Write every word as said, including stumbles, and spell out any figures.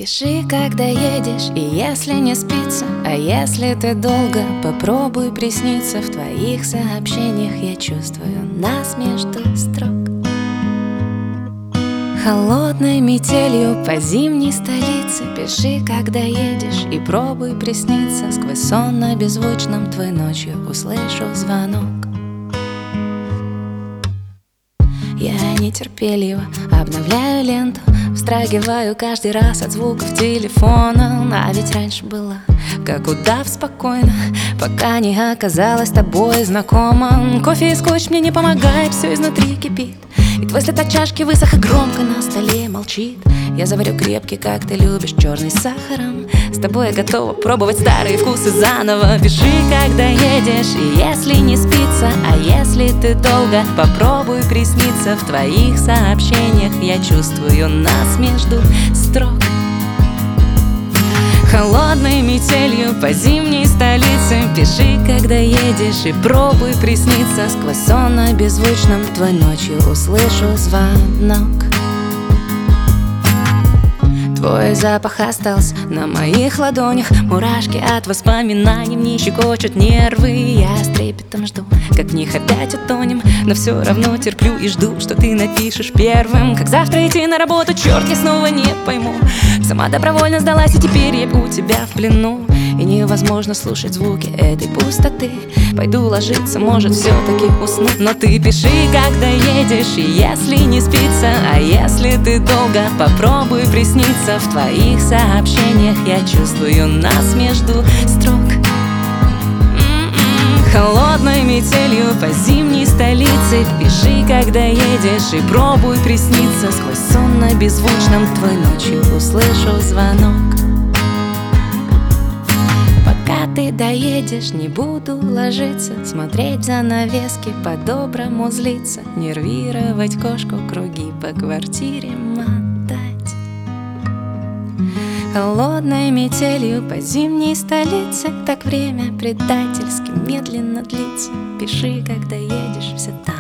Пиши, когда едешь, и если не спится. А если ты долго, попробуй присниться. В твоих сообщениях я чувствую нас между строк. Холодной метелью по зимней столице. Пиши, когда едешь, и пробуй присниться. Сквозь сон на беззвучном твой ночью услышу звонок. Я нетерпеливо обновляю ленту, вздрагиваю каждый раз от звуков телефона. А ведь раньше была, как удав, спокойно, пока не оказалась тобой знакома. Кофе и скотч мне не помогает, все изнутри кипит. И твой след от чашки высох и громко на столе молчит. Я заварю крепкий, как ты любишь, черный с сахаром. С тобой я готова пробовать старые вкусы заново. Пиши, когда едешь, и если не спится. А если ты долго, попробуй присниться. В твоих сообщениях я чувствую нас между строк. Холодной метелью по зимней столице. Пиши, когда едешь, и пробуй присниться. Сквозь сон на беззвучном твой ночью услышу звонок. Твой запах остался на моих ладонях. Мурашки от воспоминаний мне щекочут нервы. Я с трепетом жду, как в них опять утонем. Но все равно терплю и жду, что ты напишешь первым. Как завтра идти на работу, черт, я снова не пойму. Сама добровольно сдалась, и теперь я у тебя в плену. И невозможно слушать звуки этой пустоты. Пойду ложиться, может, все-таки усну. Но ты пиши, когда едешь, и если не спится. А если ты долго, попробуй присниться. В твоих сообщениях я чувствую нас между строк. Холодной метелью по зимней столице. Пиши, когда едешь, и пробуй присниться. Сквозь сон на беззвучном твой ночью услышу звонок. Пока ты доедешь, не буду ложиться, смотреть в занавески, по-доброму злиться, нервировать кошку, круги по квартире мотать. Холодной метелью по зимней столице. Так время предательски медленно длится. Пиши, когда едешь, все так